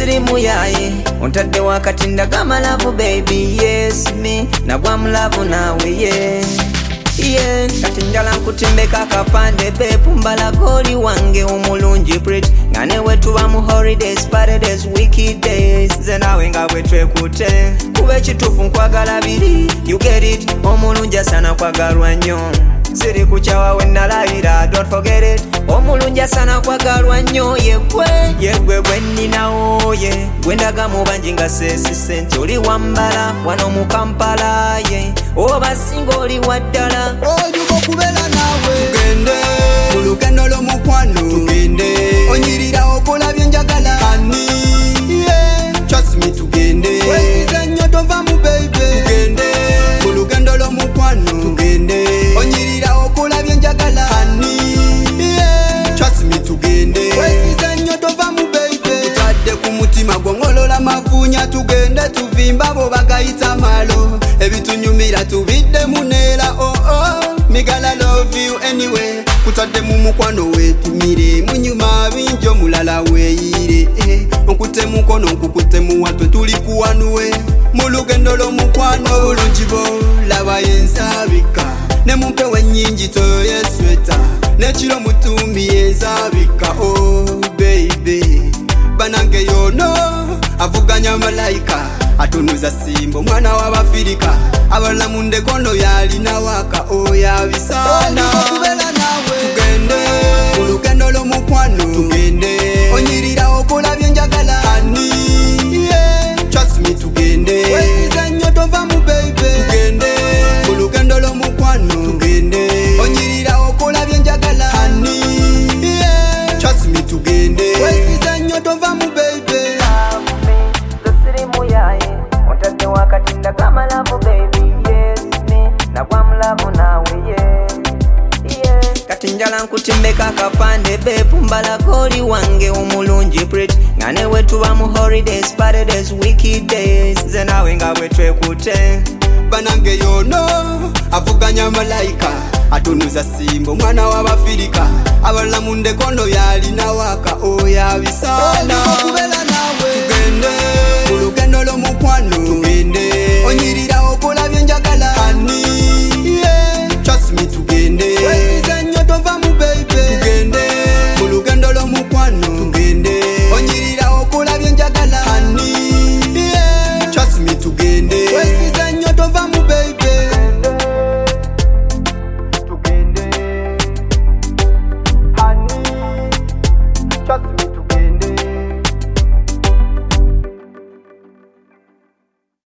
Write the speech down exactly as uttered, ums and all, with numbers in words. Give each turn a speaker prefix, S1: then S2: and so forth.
S1: sirimu yaye ontadde wakati ndagama love baby yes me nagwa mu love nawe yeah yeah kati njala nkutimbeka akapande bepu mbalagoli wange omulungi pretty nga newe tuba mu holidays parades wicked days nze nawe nga bwe twekute kuba ekituufu nkwagala biri you get it omulungi asana kwagalwa nnyo siri kukyawa we nalayira don't forget it omulungi asana kwagalwa nnyo yegwe yegwe gwe nninawo ye gwe ndagamu bangi nga seesise nti oli wambala wano mu Kampala ye oba singa oli waddala
S2: ojuba okubeera naawe tugende mu lugendo lw'omukwano tugende onyirira okola byenjagala ani yeah. Trust me tugende wesize nnyo tova mu baby tugende mu lugendo lw'omukwano tugende onyirira okola byenjagala ani yeah. Trust me tugende wesize nnyo tova mu baby tutadde ku mutima gwongolola mafunya tugende tuvimba bo bagayita malo ebitunyumira tubidde munera oh oh me gala love you anyway kutadde mu mukwano wetumire munyuma binjo mulala weyire eh onkute mukono nkukute muwatwe tuli kuwanuwe mu lugendo lw'omukwano bulungi bo laba yensabika ne mumpewe nnyingi toyo yesweta nekiro mutumbi yensabika oh baby banange yono avuganya malayika atunuza simbo mwana w'Abafirika abalala mu ndekondo yalina waka oyabisana okubeera naawe tugende mu lugendo lw'omukwano tugende onyirira okola byenjagala ani yeah. Trust me tugende wesize nnyo tova mu baby tugende mu lugendo lw'omukwano tugende onyirira okola byenjagala ani yeah. Trust me tugende wesize nnyo tova mu baby
S1: ontadde wakati ndagama love baby yes me nagwa mu love nawe yeah yeah kati njala nkutimbeka akapande bepu mbalagoli wange omulungi pretty nga newe tuba mu holidays parades wicked days nze nawe nga bwe twekute
S2: banange yono avuganya malayika atunuza simbo mwana w'Abafirika abalala mu ndekondo yalina waka oyabisana okubeera